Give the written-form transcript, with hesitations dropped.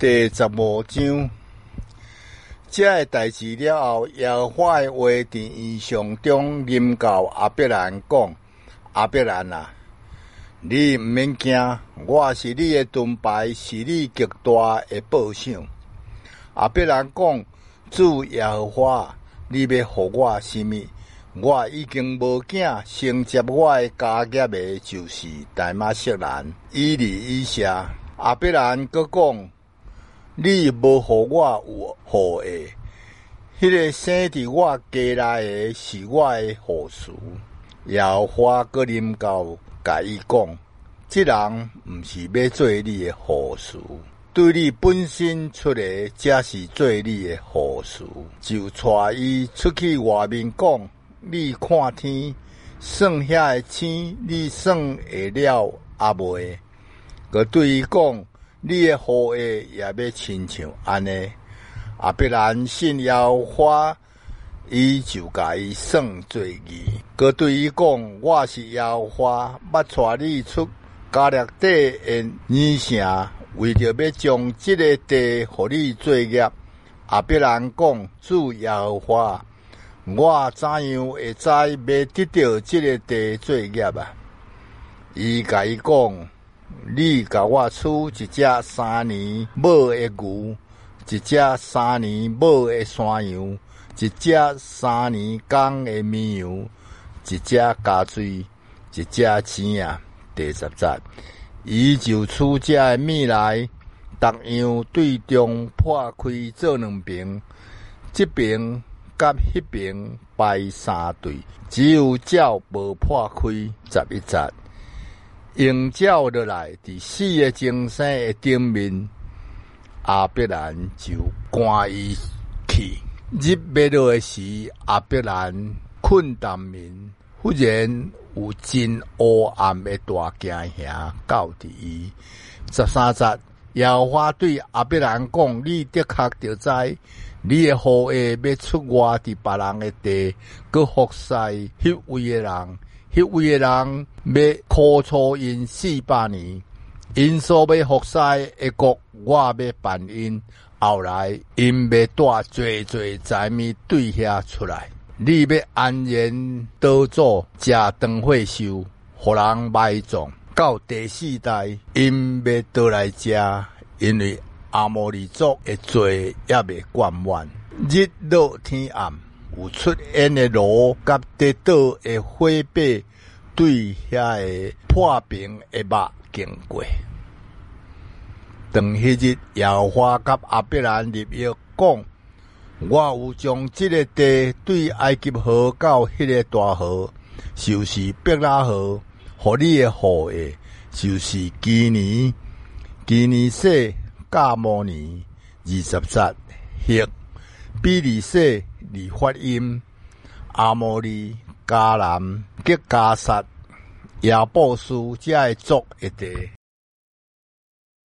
第15章，这个代志了后，耶和华的话伫异象中临到亚伯兰讲：亚伯兰啊，你毋免惊，我是你的盾牌，是你极大的保赏。亚伯兰讲：主耶和华，你要互我什么？我已经无囝，承接我的家业的就是大马色兰、以利以下。亚伯兰阁讲：你无互我有好的，迄个生伫我家内的是我的后嗣。耶和华阁临到甲伊讲：这人毋是要做你的后嗣，对你本身出来，才是做你的后嗣。就带伊出去外面讲：你看天，算遐个星，你算会了阿未？佮对伊讲：你的后裔也要亲像安尼。亚伯兰信耶和华，伊就甲伊算做义。佮对伊讲：我是耶和华，捌带你出加勒底的尼城，为着要将这个地互你做业。亚伯兰讲：主耶和华，我怎样会知要得到这个地做业啊？伊甲伊讲：你甲我出一只3年母的牛，一只3年母的山羊，一只3年公的绵羊，一只加水，一只钱啊。第10节，伊就取这的物来，逐样对中破开做2边，这边甲迄边排3对，只有鸟无破开。11节，鹰鸟落来，伫4个精星的顶面，亚伯兰就赶伊去。日要落的时，亚伯兰困淡眠，忽然有真黑暗的大镜兄到伫伊。13节，耶和华对亚伯兰讲：你的确着知，你的后裔要出外伫别人的地，佮服侍迄位的人。迄位的人要苦楚因400年，因所要服侍的国，我要办因。后来因要带最财物对遐出来。你要安然倒做，食长岁寿，互人埋葬。到第4代，因要倒来食，因为阿摩利族的罪也未灌满。日落天暗，有出烟的炉，甲跌倒的火把，对遐个破冰的肉经过。当迄日，耶和华甲亚伯兰立约讲：我有将这个地对埃及河到迄个大河，就是伯拉河，互你的后裔，就是基尼色、加摩尼。20节，赫、比利色、利法因、阿摩利、迦南、吉加撒、亚布斯，这个族的地。